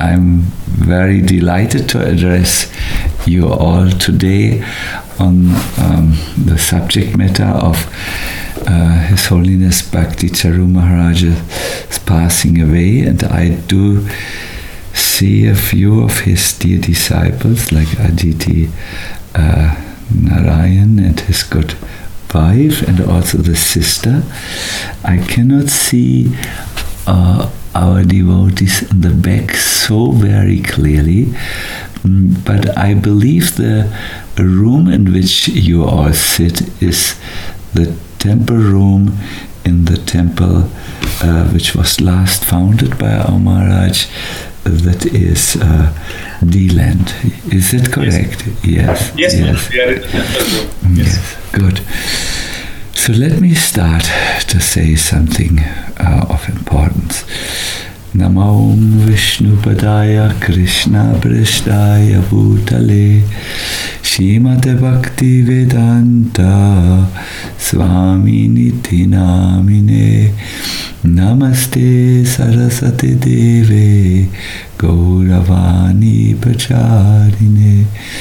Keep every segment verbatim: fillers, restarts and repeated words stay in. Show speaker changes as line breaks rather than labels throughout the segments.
I'm very delighted to address you all today on um, the subject matter of uh, His Holiness Bhakti Charu Maharaj's passing away, and I do see a few of his dear disciples like Aditi uh, Narayan and his good wife and also the sister. I cannot see uh, our devotees in the back so very clearly, but I believe the room in which you all sit is the temple room in the temple uh, which was last founded by our Maharaj, that is uh, D-Land. Is that correct? Yes.
Yes.
Yes.
Yes. Yes.
Yes. Good. So let me start to say something uh, of importance. Namo Vishnu Padaya Krishna Prasthaya Bhutale Shrimate Bhakti Vedanta Swami Niti Namine Namaste Saraswati Deve Gauravani Pacharine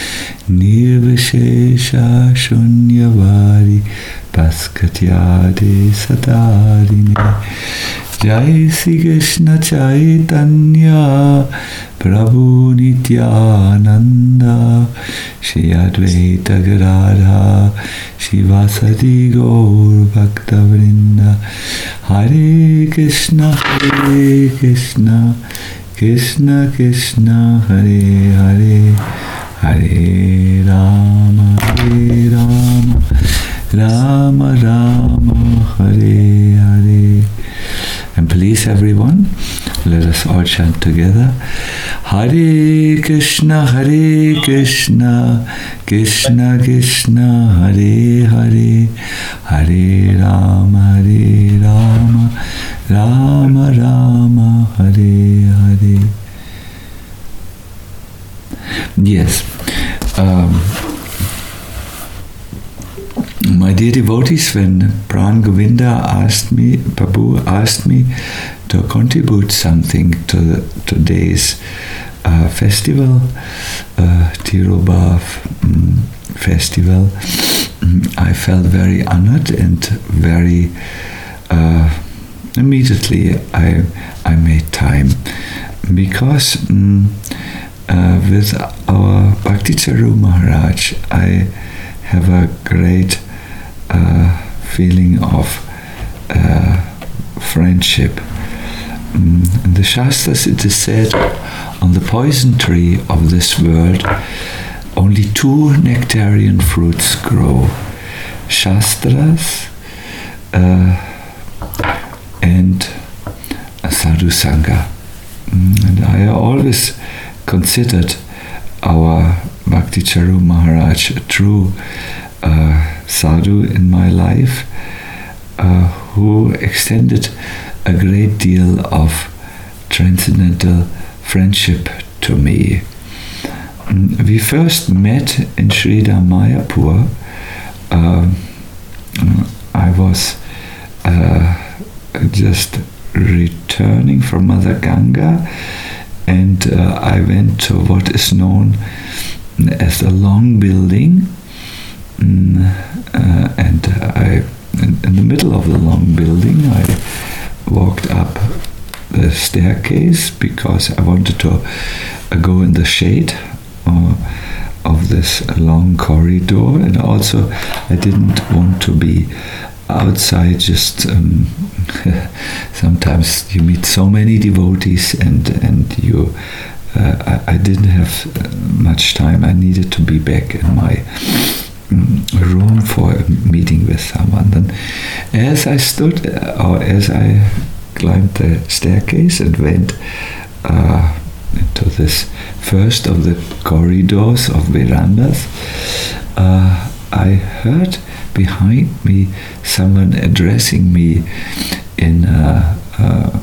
Nirvishesha Shunyavadi Paskatyade Sadarine Jai Sri Krishna Chaitanya Prabhu Nityananda Shri Advaita Gadadhar Shivasadi Gaur Bhakta Vrinda Hare Krishna Hare Krishna Krishna Krishna Hare Hare Hare Rama Hare Rama Rama Rama Hare Hare. And please, everyone, let us all chant together. Hare Krishna, Hare Krishna, Krishna Krishna, Hare Hare, Hare Rama, Hare Rama, Rama Rama, Hare Hare. Yes. Um, My dear devotees, when Pran Govinda asked me, Prabhu asked me to contribute something to the, today's uh, festival, uh, Tiruba um, festival, um, I felt very honored and very uh, immediately I I made time, because um, uh, with our Bhakti Charu Maharaj I have a great Uh, feeling of uh, friendship. Mm, in the Shastras it is said, on the poison tree of this world only two nectarian fruits grow, Shastras uh, and Sadhu Sangha. Mm, and I always considered our Bhakti Charu Maharaj a true uh, sadhu in my life, uh, who extended a great deal of transcendental friendship to me. We first met in Sridhar Mayapur. Uh, I was uh, just returning from Mother Ganga, and uh, I went to what is known as the Long Building. Mm, uh, and uh, I, in, in the middle of the Long Building, I walked up the staircase because I wanted to uh, go in the shade uh, of this long corridor, and also I didn't want to be outside. Just um, sometimes you meet so many devotees, and and you. Uh, I, I didn't have much time. I needed to be back in my room for a meeting with someone. Then as I stood uh, or as I climbed the staircase and went uh, into this first of the corridors of verandas, uh, I heard behind me someone addressing me in uh, uh,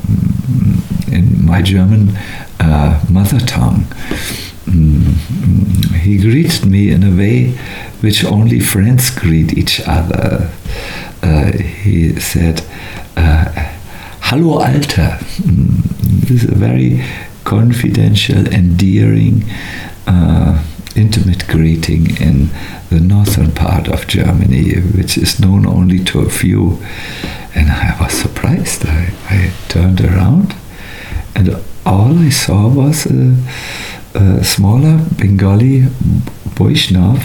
in my German uh, mother tongue. Mm, he greeted me in a way which only friends greet each other. Uh, he said, uh, "Hallo Alter." Mm, this is a very confidential, endearing, uh, intimate greeting in the northern part of Germany, which is known only to a few. And I was surprised. I, I turned around, and all I saw was a, a smaller Bengali Vaishnav,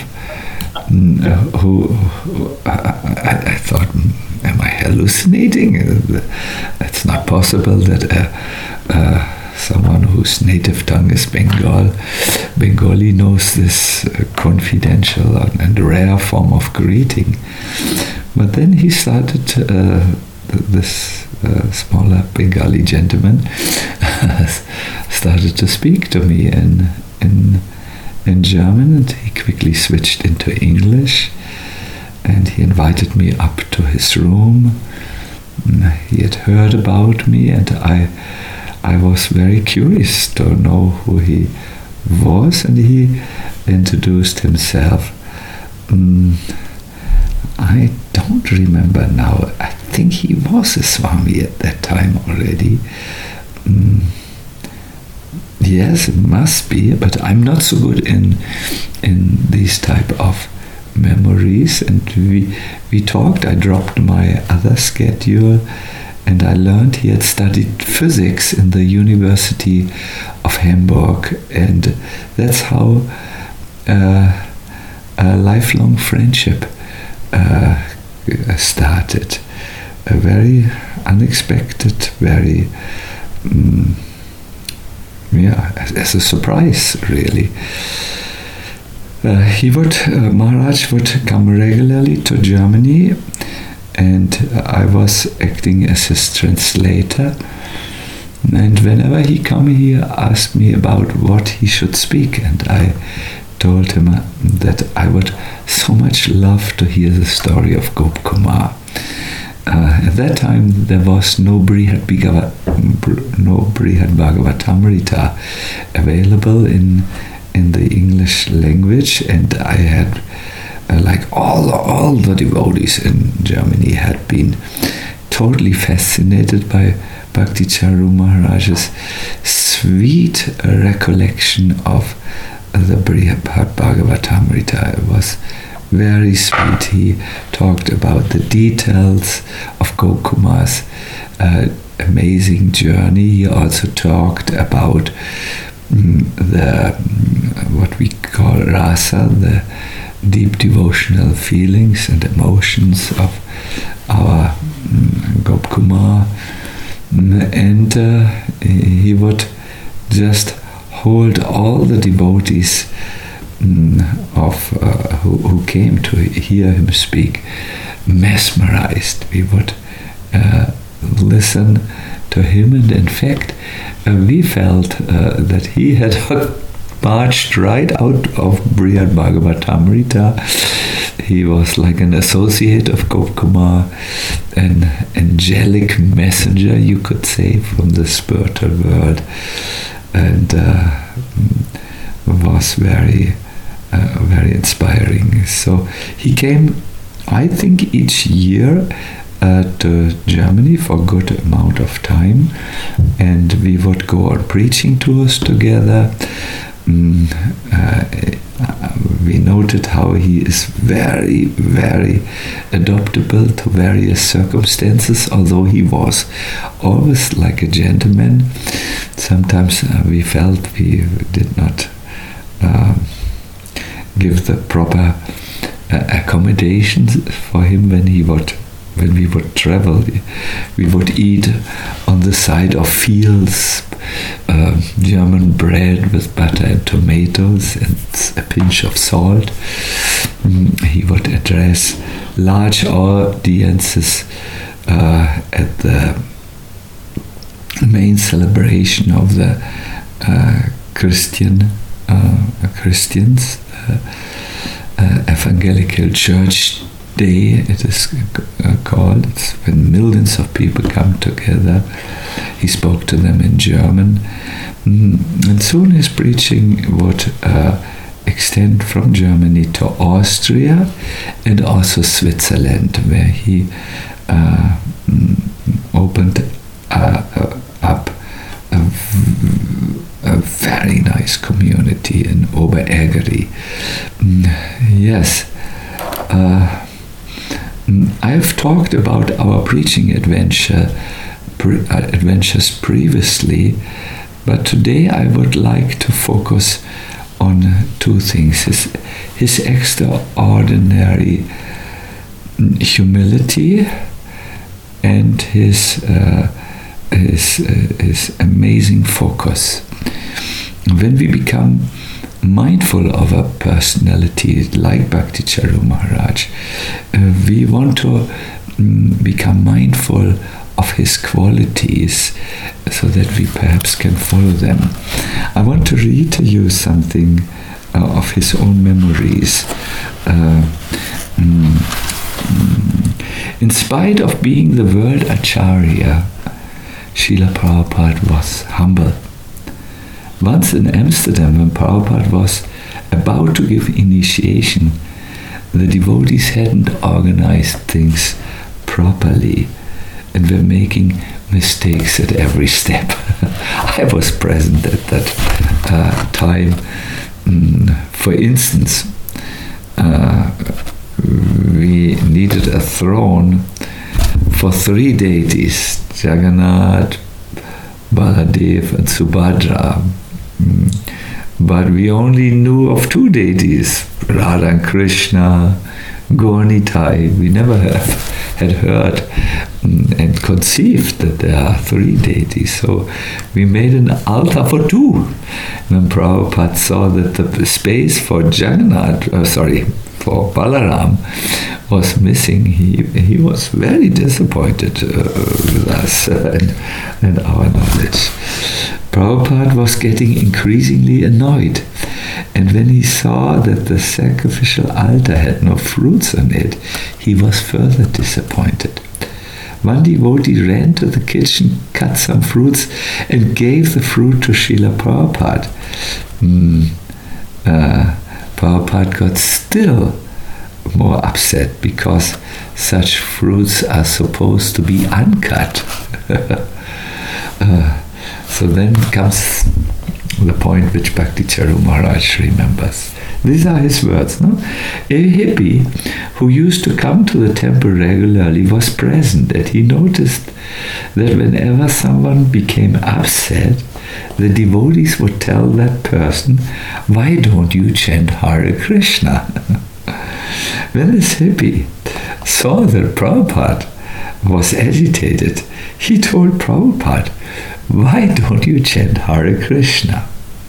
uh, who, who I, I thought, am I hallucinating? It's not possible that uh, uh, someone whose native tongue is Bengal, Bengali knows this uh, confidential and rare form of greeting. But then he started, uh, this uh, smaller Bengali gentleman started to speak to me in, in, in German, and he quickly switched into English, and he invited me up to his room. He had heard about me, and I I was very curious to know who he was, and he introduced himself. Mm, I don't remember now. I think he was a Swami at that time already. Mm, yes, it must be, but I'm not so good in in these type of memories. And we we talked. I dropped my other schedule, and I learned he had studied physics in the University of Hamburg, and that's how uh, a lifelong friendship uh, started. A very unexpected, very um, yeah, as a surprise, really. Uh, he would, uh, Maharaj would come regularly to Germany, and I was acting as his translator. And whenever he come, he asked me about what he should speak, and I told him that I would so much love to hear the story of Gop Kumar. Uh, at that time, there was no Brihad, Bhagava, no Brihad Bhagavatamrita available in in the English language, and I had, uh, like all all the devotees in Germany, had been totally fascinated by Bhakti Charu Maharaj's sweet recollection of the Brihad Bhagavatamrita. It was very sweet. He talked about the details of Gokumar's uh, amazing journey. He also talked about mm, the mm, what we call rasa, the deep devotional feelings and emotions of our mm, Gopkumar, and uh, he would just hold all the devotees mm, of uh, who, who came to hear him speak mesmerized. We would uh, listen to him, and in fact uh, we felt uh, that he had marched right out of Brihad Bhagavatamrita. He was like an associate of Gopkumar, an angelic messenger, you could say, from the spiritual world, and uh, was very uh, very inspiring. So he came, I think, each year uh, to Germany for a good amount of time, and we would go on preaching tours together. Mm, uh, we noted how he is very, very adaptable to various circumstances, although he was always like a gentleman. Sometimes uh, we felt we did not uh, give the proper uh, accommodations for him when he would when we would travel. We would eat on the side of fields, uh, German bread with butter and tomatoes and a pinch of salt. Mm, he would address large audiences uh, at the main celebration of the uh, Christian uh, Christians, uh, uh, Evangelical Church Day, it is uh, called. It's when millions of people come together. He spoke to them in German, mm, and soon his preaching would uh, extend from Germany to Austria and also Switzerland, where he uh, mm, opened uh, uh, up a very nice community in Oberägeri. Mm, yes. Uh, I've talked about our preaching adventure, pre- uh, adventures previously, but today I would like to focus on two things. His, his extraordinary humility and his, uh, his, uh, his amazing focus. When we become mindful of a personality like Bhakti Charu Maharaj, uh, we want to um, become mindful of his qualities so that we perhaps can follow them. I want to read to you something uh, of his own memories. Uh, mm, mm, in spite of being the world Acharya, Srila Prabhupada was humble. Once in Amsterdam, when Prabhupada was about to give initiation, the devotees hadn't organized things properly and were making mistakes at every step. I was present at that uh, time. Mm, for instance, uh, we needed a throne for three deities, Jagannath, Baladev and Subhadra. Mm. But we only knew of two deities, Radha and Krishna, Gaur-Nitai. We never have, had heard mm, and conceived that there are three deities. So we made an altar for two. When Prabhupada saw that the space for Jagannath, uh, sorry, for Balaram was missing, he he was very disappointed uh, with us uh, and, and our knowledge. Prabhupada was getting increasingly annoyed, and when he saw that the sacrificial altar had no fruits on it, he was further disappointed. One devotee ran to the kitchen, cut some fruits, and gave the fruit to Srila Prabhupada. Mm, uh, Prabhupada got still more upset because such fruits are supposed to be uncut. uh, so then comes the point which Bhakti Charu Maharaj remembers. These are his words. No? A hippie who used to come to the temple regularly was present, and he noticed that whenever someone became upset, the devotees would tell that person, "Why don't you chant Hare Krishna?" When this hippie saw that Prabhupada was agitated, he told Prabhupada, "Why don't you chant Hare Krishna?"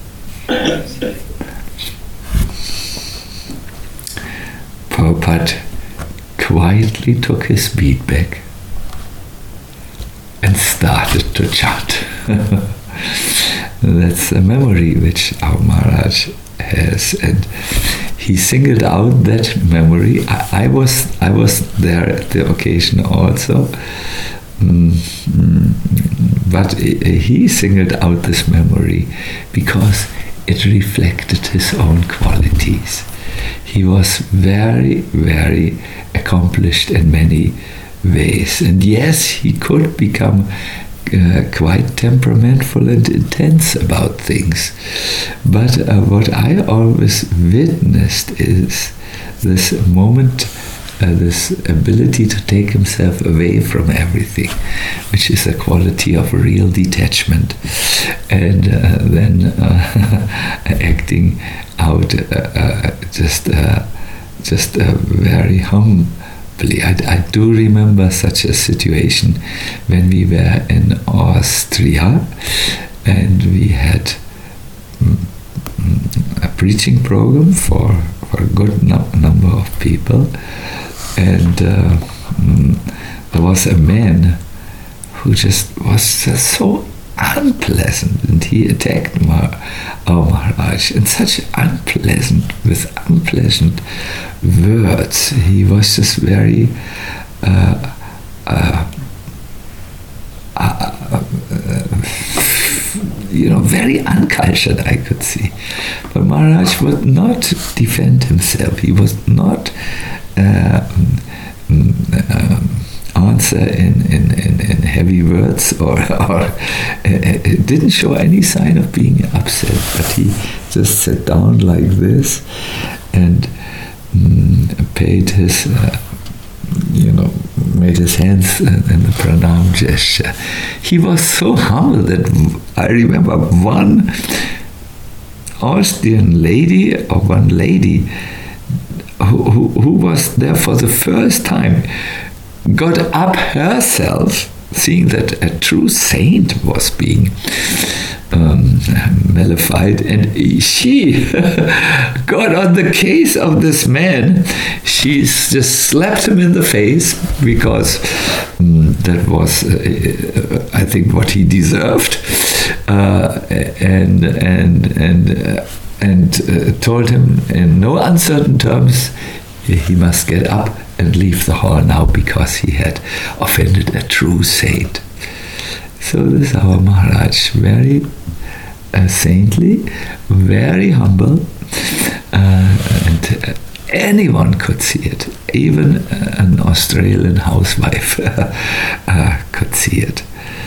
Prabhupada quietly took his bead bag and started to chant. That's a memory which our Maharaj has, and he singled out that memory. I, I was I was there at the occasion also, mm, mm, but he singled out this memory because it reflected his own qualities. He was very, very accomplished in many ways, and yes, he could become Uh, quite temperamental and intense about things. But uh, what I always witnessed is this moment, uh, this ability to take himself away from everything, which is a quality of real detachment, and uh, then uh, acting out uh, uh, just, uh, just uh, very humble. I, I do remember such a situation when we were in Austria and we had mm, a preaching program for, for a good no, number of people, and uh, mm, there was a man who just was just so unpleasant, and he attacked Mar- our Maharaj in such unpleasant, with unpleasant words. He was just very uh, uh, uh, uh, you know, very uncultured, I could see. But Maharaj would not defend himself. He was not uh, um, answer in, in, in, in heavy words or, or uh, didn't show any sign of being upset, but he just sat down like this and mm, paid his, uh, you know, made his hands in the pranam gesture. He was so humble that I remember one Austrian lady or one lady who, who, who was there for the first time got up herself, seeing that a true saint was being um, mollified, and she got on the case of this man. She just slapped him in the face because um, that was, uh, I think, what he deserved, uh, and and and uh, and uh, told him in no uncertain terms he must get up and leave the hall now because he had offended a true saint. So this is our Maharaj, very uh, saintly, very humble, uh, and uh, anyone could see it. Even uh, an Australian housewife uh, could see it.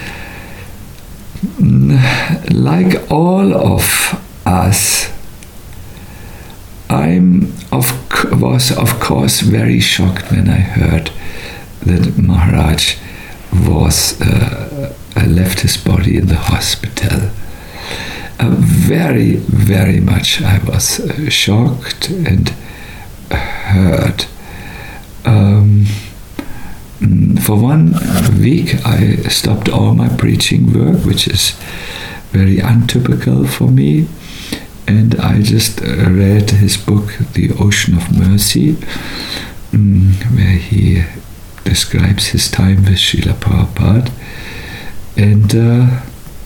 Like all of us, I'm of was of course very shocked when I heard that Maharaj was uh, left his body in the hospital. Uh, very, very much I was uh, shocked and hurt. Um, for one week I stopped all my preaching work, which is very untypical for me. And I just read his book, The Ocean of Mercy, um, where he describes his time with Srila Prabhupada. And uh,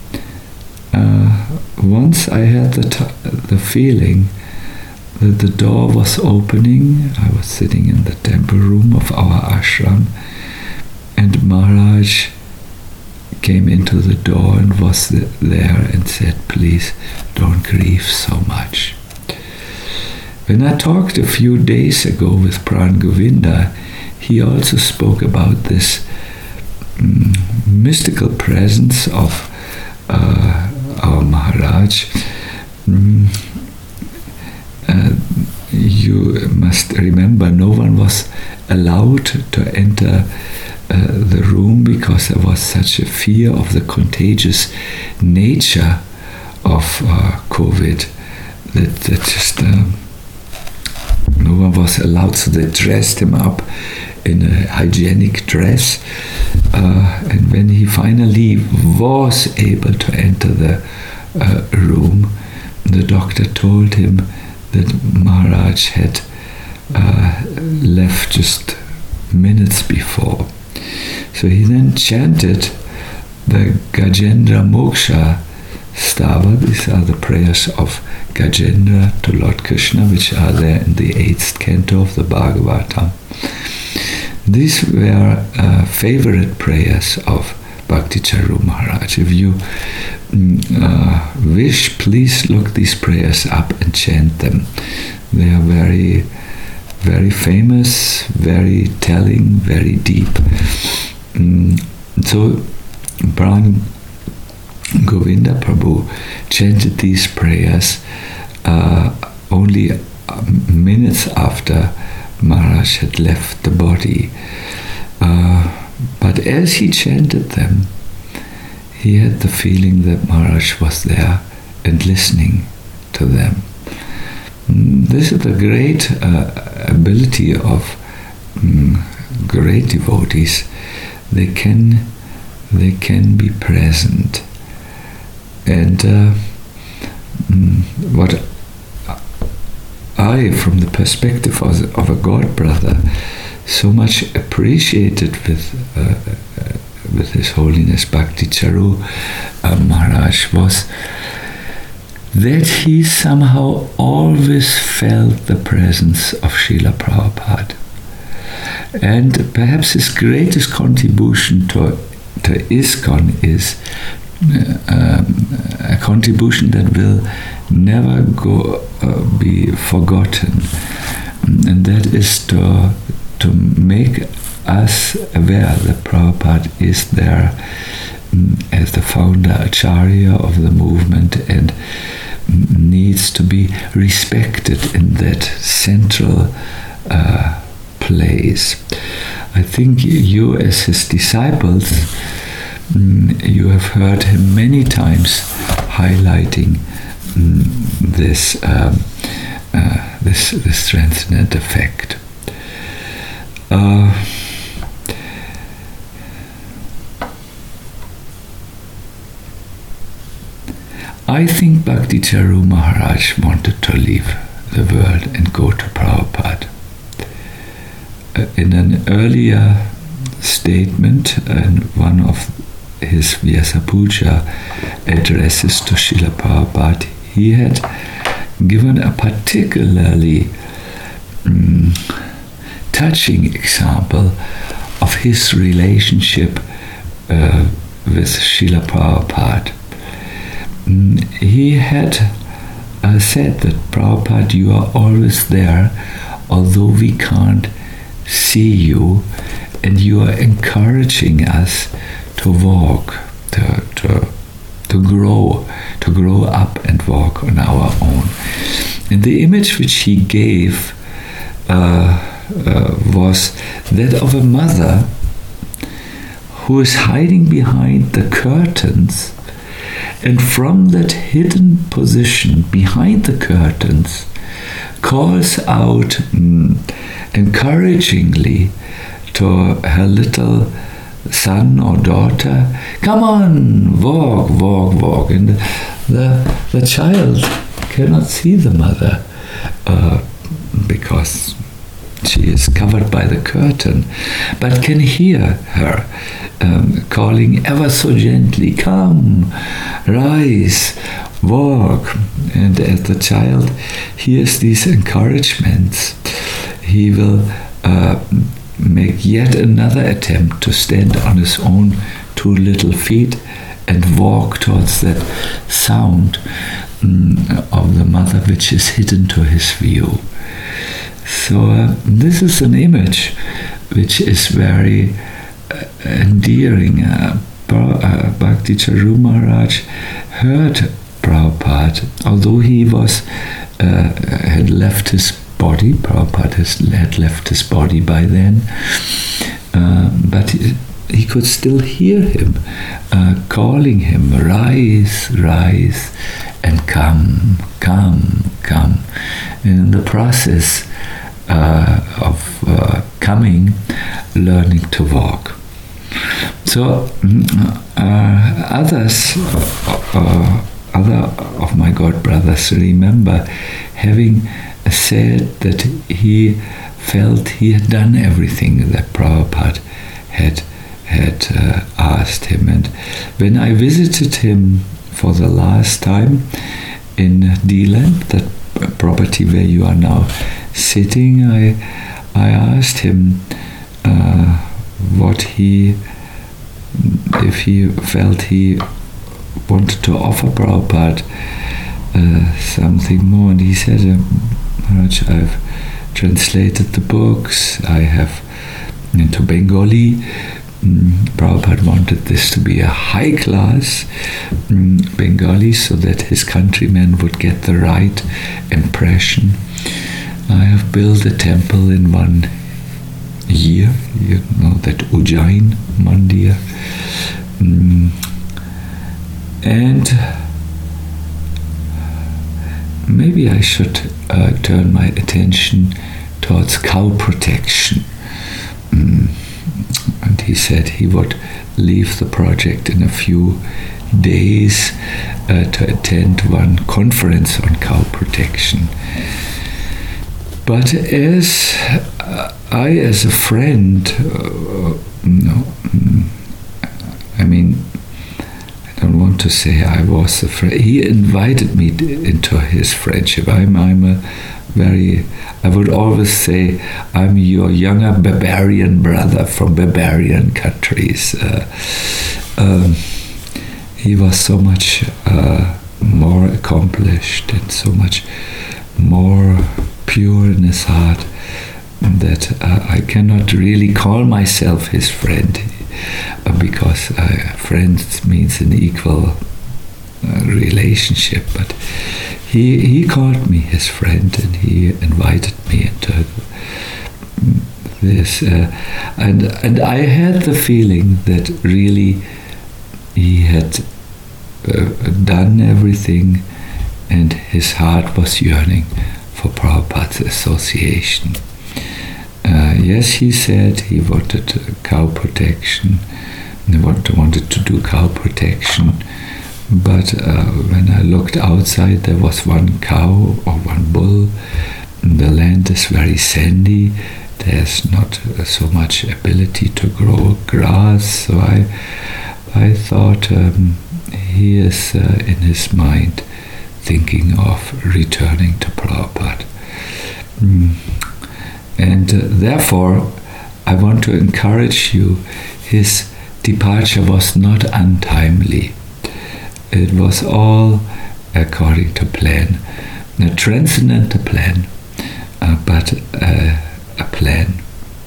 uh, once I had the, t- the feeling that the door was opening. I was sitting in the temple room of our ashram, and Maharaj came into the door and was there and said, "Please don't grieve so much." When I talked a few days ago with Pran Govinda, he also spoke about this um, mystical presence of uh, our Maharaj. Um, uh, you must remember, no one was allowed to enter uh, the room because there was such a fear of the contagious nature of uh, COVID that, that just uh, no one was allowed. So they dressed him up in a hygienic dress, uh, and when he finally was able to enter the uh, room, the doctor told him that Maharaj had uh, left just minutes before. So he then chanted the Gajendra Moksha Stava. These are the prayers of Gajendra to Lord Krishna, which are there in the eighth canto of the Bhagavatam. These were uh, favorite prayers of Bhakti Charu Maharaj. If you uh, wish, please look these prayers up and chant them. They are very, very famous, very telling, very deep. Mm, so Pran Govinda Prabhu chanted these prayers uh, only uh, minutes after Maharaj had left the body. Uh, but as he chanted them, he had the feeling that Maharaj was there and listening to them. This is the great uh, ability of um, great devotees. They can, they can be present. And uh, what I, from the perspective of, of a god brother, so much appreciated with uh, uh, with His Holiness Bhakti Charu uh, Maharaj was that he somehow always felt the presence of Srila Prabhupada. And perhaps his greatest contribution to, to ISKCON is uh, um, a contribution that will never go uh, be forgotten, and that is to to make us aware that Prabhupada is there um, as the founder Acharya of the movement and um, needs to be respected in that central uh, place. I think you as his disciples, um, you have heard him many times highlighting um, this, um, uh, this this transcendent effect. Uh, I think Bhakti Charu Maharaj wanted to leave the world and go to Prabhupada. Uh, in an earlier statement, in one of his Vyasa Puja addresses to Srila Prabhupada, he had given a particularly um, touching example of his relationship uh, with Srila Prabhupada. Mm, he had uh, said that, Prabhupada, you are always there, although we can't see you, and you are encouraging us to walk, to, to, to grow, to grow up and walk on our own. And the image which he gave uh, uh, was that of a mother who is hiding behind the curtains, and from that hidden position behind the curtains calls out mm, encouragingly to her little son or daughter, come on, walk, walk, walk. And the, the child cannot see the mother uh, because she is covered by the curtain, but can hear her um, calling ever so gently, come, rise, walk. And as the child hears these encouragements, he will uh, make yet another attempt to stand on his own two little feet and walk towards that sound um, of the mother which is hidden to his view. So uh, this is an image which is very uh, endearing. Uh, uh, Bhakti Charu Maharaj heard Prabhupada, although he was uh, had left his body. Prabhupada has, had left his body by then, uh, but he, he could still hear him uh, calling him, rise, rise, and come, come, come. And in the process uh, of uh, coming, learning to walk. So uh, others, uh, other of my god brothers remember having said that he felt he had done everything that Prabhupada had had uh, asked him. And when I visited him for the last time in D-Land, that property where you are now sitting, I I asked him uh, what he, if he felt he wanted to offer Prabhupada uh, something more, and he said, uh, Maharaj, I've translated the books, I have into Bengali. Mm, Prabhupada wanted this to be a high class mm, Bengali so that his countrymen would get the right impression. I have built a temple in one year, you know, that Ujjain Mandir. Mm, and maybe I should uh, turn my attention towards cow protection. Mm. And he said he would leave the project in a few days uh, to attend one conference on cow protection. But as uh, I, as a friend, uh, no, I mean, I don't want to say I was a friend. He invited me into his friendship. I'm, I'm a very, I would always say, I'm your younger barbarian brother from barbarian countries. Uh, um, he was so much uh, more accomplished and so much more pure in his heart that uh, I cannot really call myself his friend, uh, because uh, friend means an equal uh, relationship, but he he called me his friend, and he invited me into this, uh, and and I had the feeling that really he had uh, done everything, and his heart was yearning for Prabhupada's association. Uh, yes, he said he wanted uh, cow protection, he wanted to do cow protection, but uh, when I looked outside, there was one cow or one bull. The land is very sandy. There's not uh, so much ability to grow grass, so I, I thought um, he is uh, in his mind thinking of returning to Prabhupada. Mm. And uh, therefore, I want to encourage you, his departure was not untimely. It was all according to plan, a transcendental plan, uh, but uh, a plan.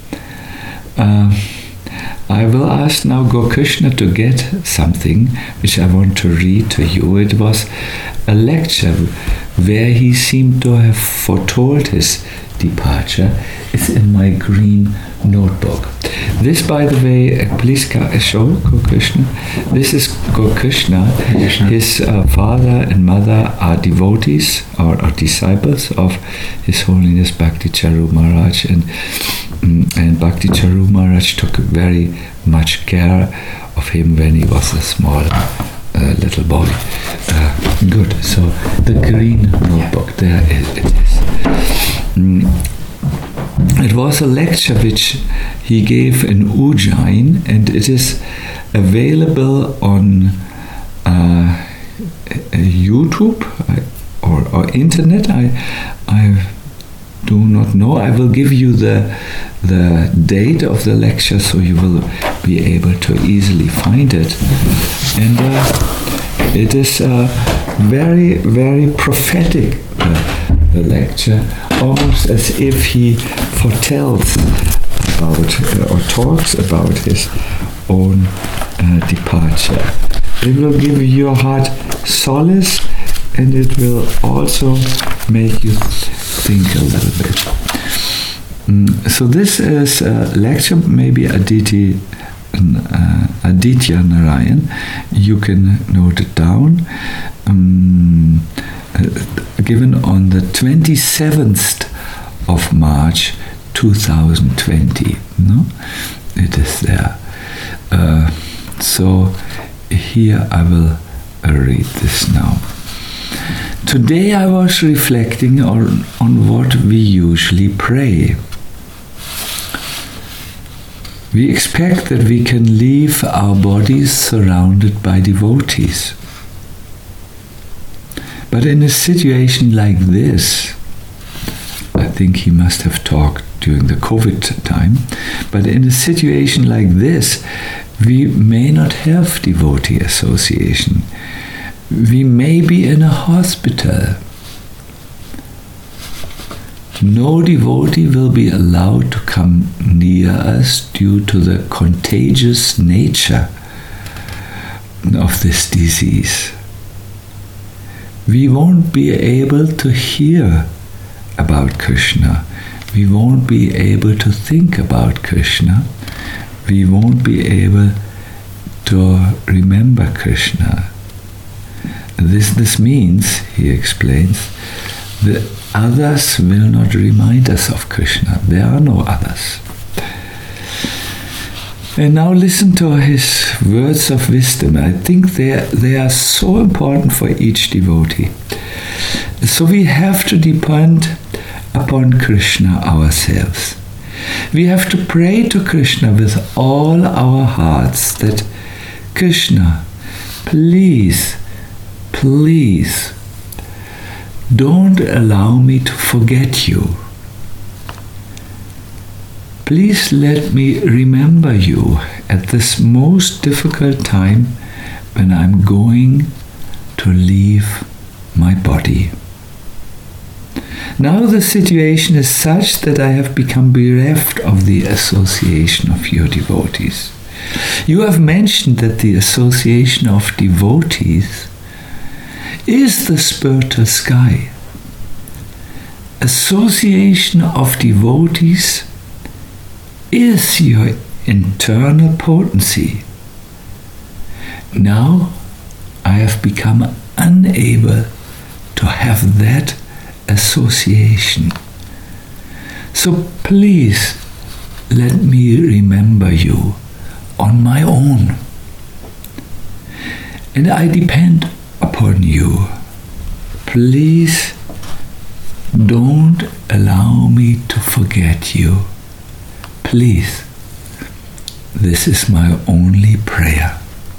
Uh, I will ask now Gokrishna to get something which I want to read to you. It was a lecture where he seemed to have foretold his departure. It's in my green notebook. This, by the way, uh, please show Gokrishna. This is Gokrishna. His uh, father and mother are devotees or, or disciples of His Holiness Bhakti Charu Maharaj, and mm, and Bhakti Charu Maharaj took very much care of him when he was a small uh, little boy. Uh, good. So the green notebook, there it, it is. Mm. It was a lecture which he gave in Ujjain, and it is available on uh, YouTube or, or internet. I, I do not know. I will give you the the date of the lecture, so you will be able to easily find it. And uh, it is a very, very prophetic uh, the lecture, almost as if he foretells about uh, or talks about his own uh, departure. It will give your heart solace, and it will also make you think a little bit. Mm, so this is a lecture, maybe Aditi, uh, Aditya Narayan. You can note it down. Um, uh, given on the twenty-seventh of March two thousand twenty. No, it is there. Uh, so here I will uh, read this now. Today I was reflecting on, on what we usually pray. We expect that we can leave our bodies surrounded by devotees. But in a situation like this, I think he must have talked during the COVID time, but in a situation like this, we may not have devotee association. We may be in a hospital. No devotee will be allowed to come near us due to the contagious nature of this disease. We won't be able to hear about Krishna. We won't be able to think about Krishna. We won't be able to remember Krishna. This, this means, he explains, that others will not remind us of Krishna. There are no others. And now listen to his words of wisdom. I think they, they are so important for each devotee. So we have to depend upon Krishna ourselves. We have to pray to Krishna with all our hearts that, Krishna, please, please, don't allow me to forget you. Please let me remember you at this most difficult time when I'm going to leave my body. Now the situation is such that I have become bereft of the association of your devotees. You have mentioned that the association of devotees is the spiritual sky. Association of devotees is your internal potency. Now I have become unable to have that association. So please let me remember you on my own. And I depend upon you. Please don't allow me to forget you. Please. This is my only prayer.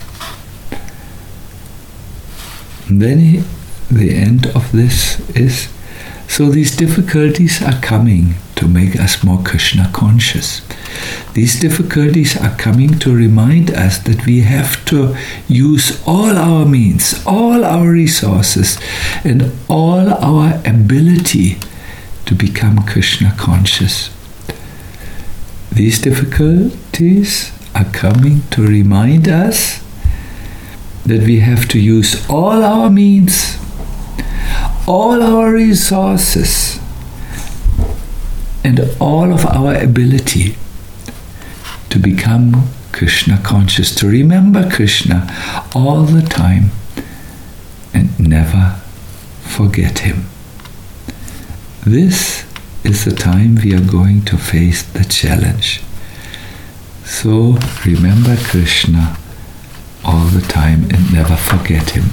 And then he, the end of this is, so these difficulties are coming to make us more Krishna conscious. These difficulties are coming to remind us that we have to use all our means, all our resources, and all our ability to become Krishna conscious. These difficulties are coming to remind us that we have to use all our means, all our resources, and all of our ability to become Krishna conscious, to remember Krishna all the time and never forget him. This is the time we are going to face the challenge. So remember Krishna all the time and never forget him.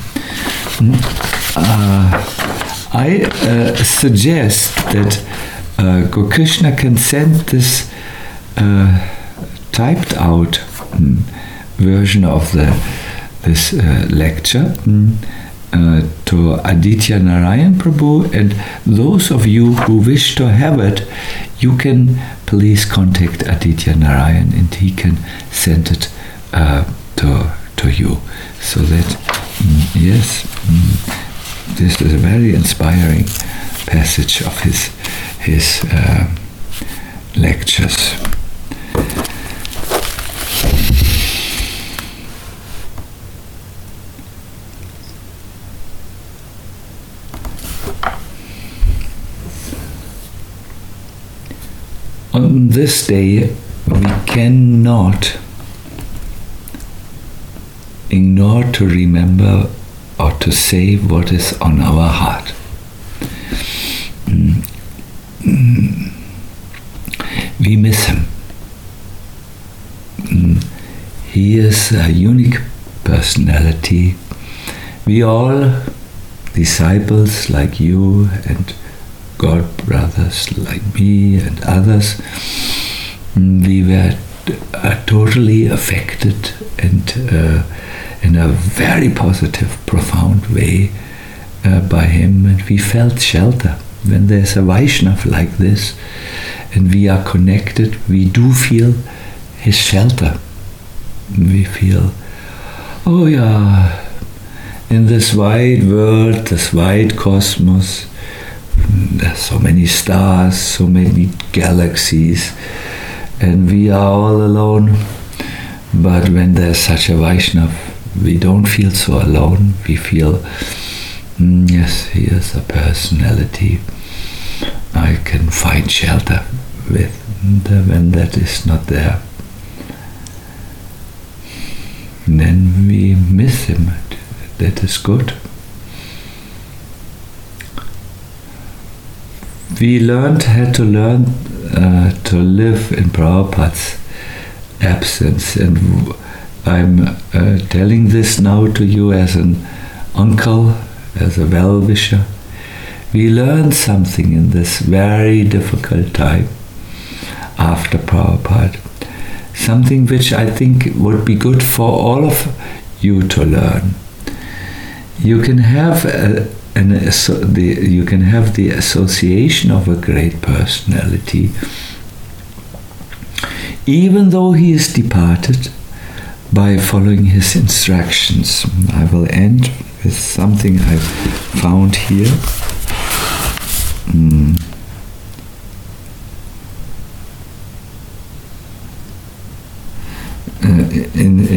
Uh, I uh, suggest that uh, Gokrishna can send this uh, typed out um, version of the this uh, lecture um, uh, to Aditya Narayan Prabhu, and those of you who wish to have it, you can please contact Aditya Narayan and he can send it uh, to to you, so that um, yes, um, this is a very inspiring passage of his his uh, lectures. On this day, we cannot ignore to remember or to say what is on our heart. Mm. Mm. We miss him. Mm. He is a unique personality. We all, disciples like you and God brothers like me and others, we were uh, totally affected and uh, in a very positive, profound way uh, by him, and we felt shelter. When there's a Vaishnava like this and we are connected, we do feel his shelter. We feel, oh yeah, in this wide world, this wide cosmos, there's so many stars, so many galaxies, and we are all alone. But when there's such a Vaishnava, we don't feel so alone. We feel, mm, yes, he is a personality I can find shelter with. And when that is not there, then we miss him. That is good. We learned how to learn uh, to live in Prabhupada's absence, and I'm uh, telling this now to you as an uncle, as a well-wisher. We learned something in this very difficult time after Prabhupada, something which I think would be good for all of you to learn. You can have a And the, you can have the association of a great personality, even though he is departed, by following his instructions. I will end with something I've found here. Mm.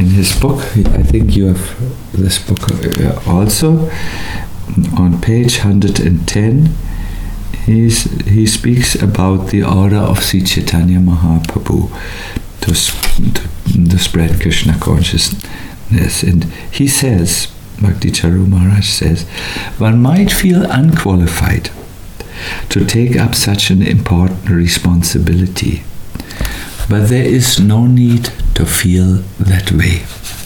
in his book, I think you have this book also, on page one hundred ten, he's, he speaks about the order of Sri Chaitanya Mahaprabhu to, to, to spread Krishna consciousness. And he says, Bhakti Charu Maharaj says, one might feel unqualified to take up such an important responsibility, but there is no need to feel that way.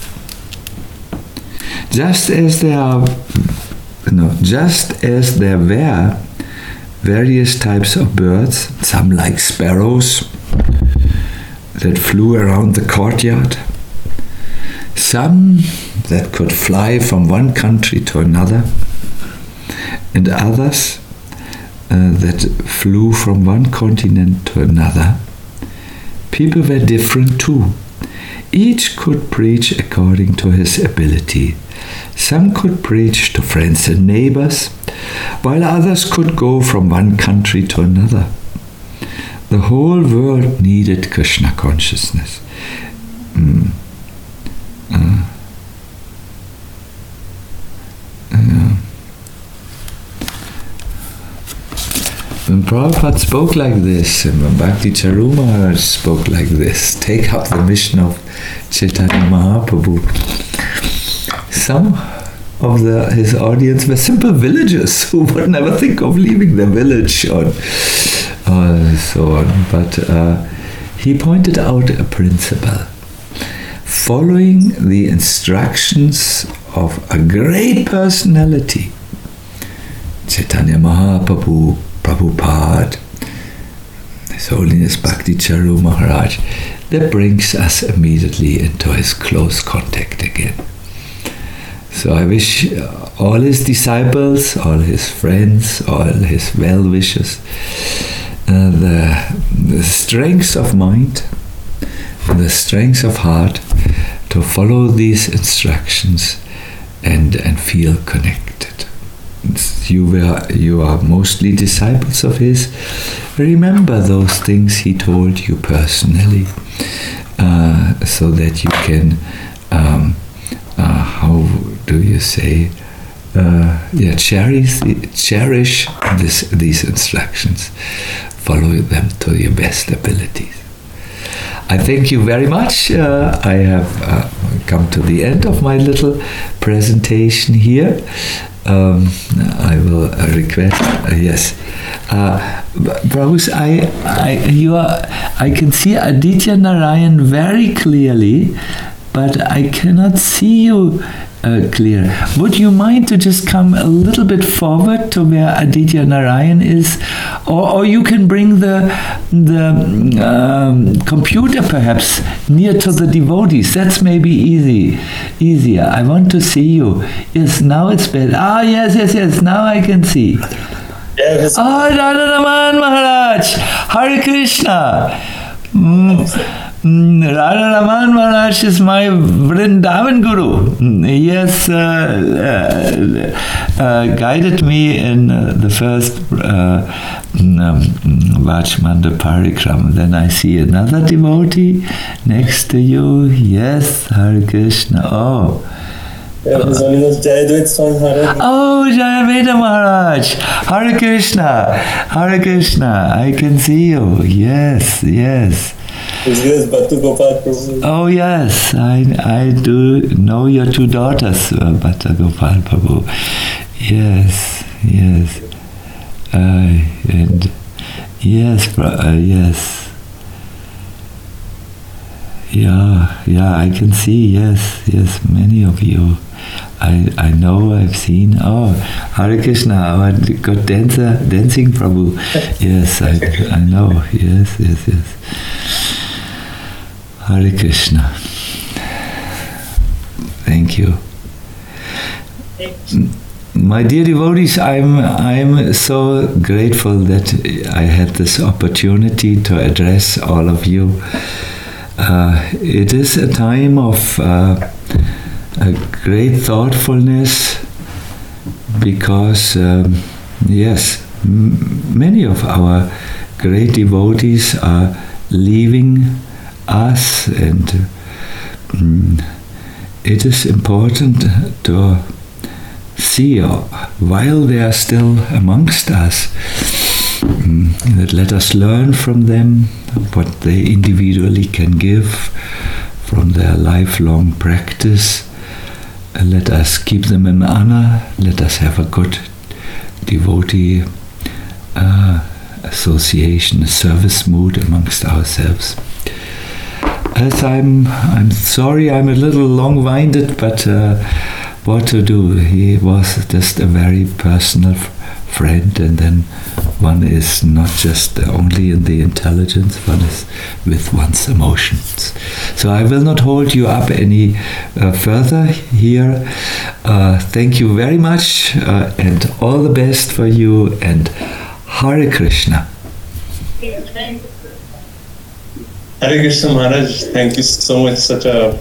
Just as there are, no, just as there were various types of birds, some like sparrows that flew around the courtyard, some that could fly from one country to another, and others uh, that flew from one continent to another. People were different too. Each could preach according to his ability. Some could preach to friends and neighbors, while others could go from one country to another. The whole world needed Krishna consciousness. Mm. Uh, uh, when Prabhupada spoke like this, and when Bhakti Charu Maharaj spoke like this, take up the mission of Chaitanya Mahaprabhu, some of the, his audience were simple villagers who would never think of leaving their village or uh, so on. But uh, he pointed out a principle. Following the instructions of a great personality, Chaitanya Mahaprabhu, Prabhupada, His Holiness Bhakti Charu Maharaj, that brings us immediately into his close contact again. So I wish all his disciples, all his friends, all his well-wishers, uh, the, the strength of mind, the strength of heart to follow these instructions and and feel connected. You were you are mostly disciples of his. Remember those things he told you personally, uh, so that you can um, uh, how do you say uh, yeah cherish cherish this, these instructions, follow them to your best abilities. I thank you very much. Uh, I have uh, come to the end of my little presentation here. Um, I will uh, request, uh, yes. Uh, Prabhus, I, I, you are, I can see Aditya Narayan very clearly, but I cannot see you uh, clear. Would you mind to just come a little bit forward to where Aditya Narayan is? Or, or you can bring the, the um, computer perhaps near to the devotees. That's maybe easy, easier. I want to see you. Yes, now it's better. Ah, yes, yes, yes. Now I can see.
Yes.
Ah, Radha Raman Maharaj. Hare Krishna. Mm. Radha Raman Maharaj is my Vrindavan Guru. He has uh, uh, uh, guided me in uh, the first uh, um, Vachmanda Parikram. Then I see another devotee next to you. Yes, Hare Krishna. Oh.
Yeah, His Holiness Jayadvaita Swami Maharaj.
Oh, Jayadvaita Maharaj. Hare Krishna. Hare Krishna. I can see you. Yes, yes.
His Grace Bhattu Gopal Prabhu.
Oh yes, I, I do know your two daughters, uh, Bhattu Gopal Prabhu. Yes, yes. Uh, and yes, uh, yes. Yeah, yeah, I can see, yes, yes, many of you. I, I know, I've seen. Oh, Hare Krishna, our good dancer, dancing Prabhu. Yes, I, I know, yes, yes, yes. Hare Krishna. Thank you. My dear devotees, I'm I'm so grateful that I had this opportunity to address all of you. Uh, it is a time of uh, a great thoughtfulness because, um, yes, m- many of our great devotees are leaving us, and um, it is important to see uh, while they are still amongst us, um, that let us learn from them what they individually can give from their lifelong practice. Uh, let us keep them in honor. Let us have a good devotee uh, association, a service mood amongst ourselves. As I'm, I'm sorry, I'm a little long-winded, but uh, what to do? He was just a very personal f- friend, and then one is not just only in the intelligence, one is with one's emotions. So I will not hold you up any uh, further here. Uh, thank you very much, uh, and all the best for you, and Hare Krishna.
Hare Krishna Maharaj, thank you so much. Such a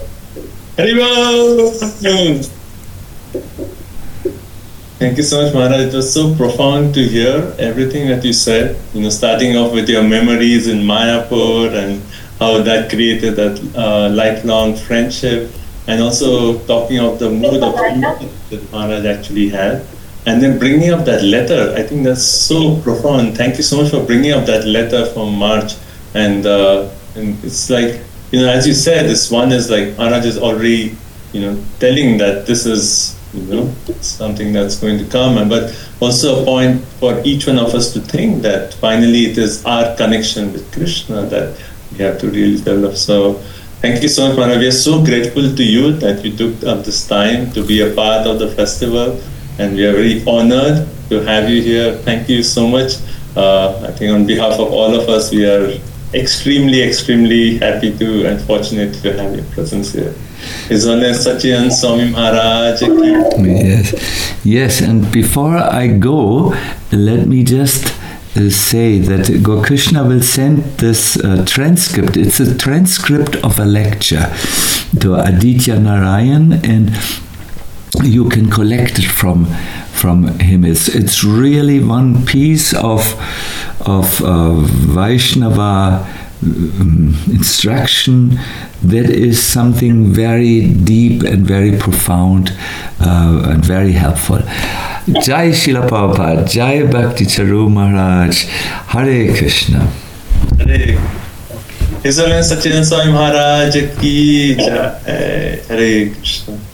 Haribol! Thank you so much, Maharaj. It was so profound to hear everything that you said. You know, starting off with your memories in Mayapur and how that created that uh, lifelong friendship, and also talking of the mood of that Maharaj actually had. And then bringing up that letter, I think that's so profound. Thank you so much for bringing up that letter from March. And uh, and it's like, you know, as you said, this one is like, Maharaj is already, you know, telling that this is, you know, something that's going to come. And but also a point for each one of us to think that finally it is our connection with Krishna that we have to really develop. So thank you so much, Maharaj. We are so grateful to you that you took up this time to be a part of the festival. And we are very honored to have you here. Thank you so much. Uh, I think on behalf of all of us, we are extremely, extremely happy to and fortunate to have your presence here. His Holiness Sachidananda Swami Maharaj ki.
Yes, yes. And before I go, let me just uh, say that Gokrishna will send this uh, transcript. It's a transcript of a lecture to Aditya Narayan, and you can collect it from from him. It's it's really one piece of of uh, Vaishnava um, instruction that is something very deep and very profound uh, and very helpful. Jai Srila Prabhupada, Jai Bhakti Charu Maharaj, Hare Krishna.
Hare His Holiness Sachidananda Swami Maharaj ki Jai. Hare Krishna.